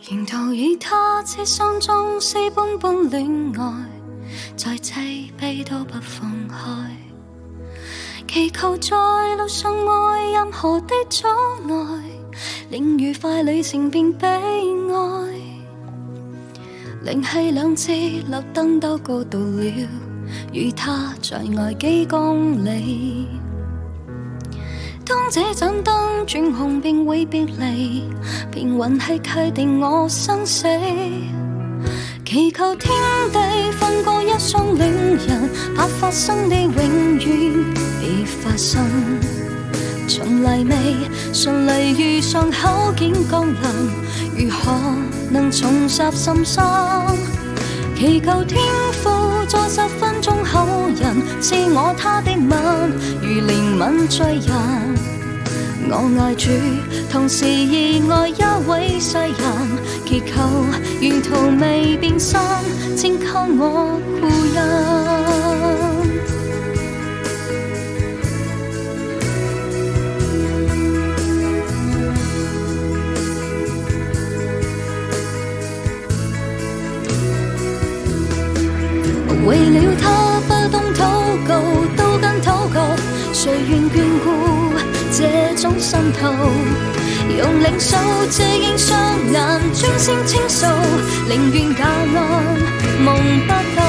沿途與他這心中私奔般戀愛，再擠逼都不放開，祈求在路上沒任何的阻礙，令愉快旅程變悲哀。靈氣兩支綠燈都過度了，與他在外幾公里。當這盞燈轉紅便會別離，便運氣契定我生死。祈求天地分過一雙戀人，怕發生的永遠別發生。從來未順利遇上口見降臨，如何能重拾心生？祈求天父在10分鐘後人賜我他的吻，如憐憫罪人。我愛主，同時亦愛一位世人，祈求沿途未變心，請給我呼應。為了他不懂禱告，都跟禱告，誰願眷顧這種心頭？用領受這影雙眼，專聲傾訴，寧願假暗夢不到。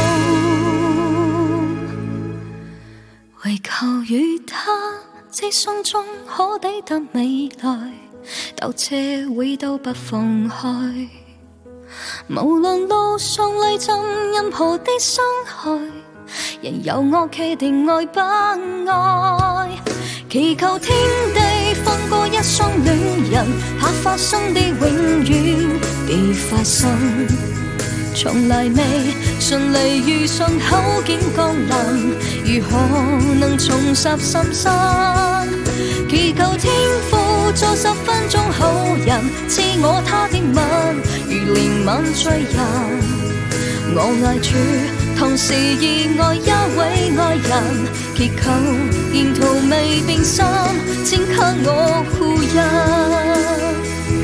唯求與他這心中可抵得未來，鬥車會都不放開。無論路上歷盡任何的傷害，人有惡企定愛不愛。祈求天地分過一雙戀人，怕發生的永遠別發生。從來未順利遇上口見降臨，如何能重拾心生？祈求天父在10分鐘後人賜我他的吻，如憐憫罪人。我愛主，同時亦愛一位愛人，祈求沿途未變心，請給我呼應。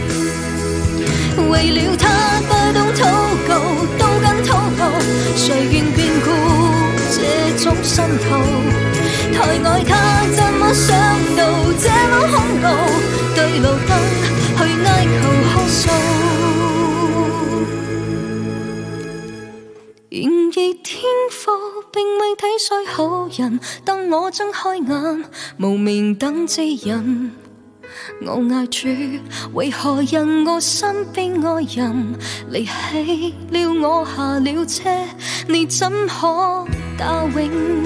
為了他不懂禱告，都跟禱告，誰願眷顧這種心痛？太愛他，怎麼想到這麼恐怖？對路燈去哀求哭訴。然而天父並未體恤好人，當我睜開眼，無明燈指引。我愛主，為何讓我身邊愛人離棄了我下了車？你怎可答應？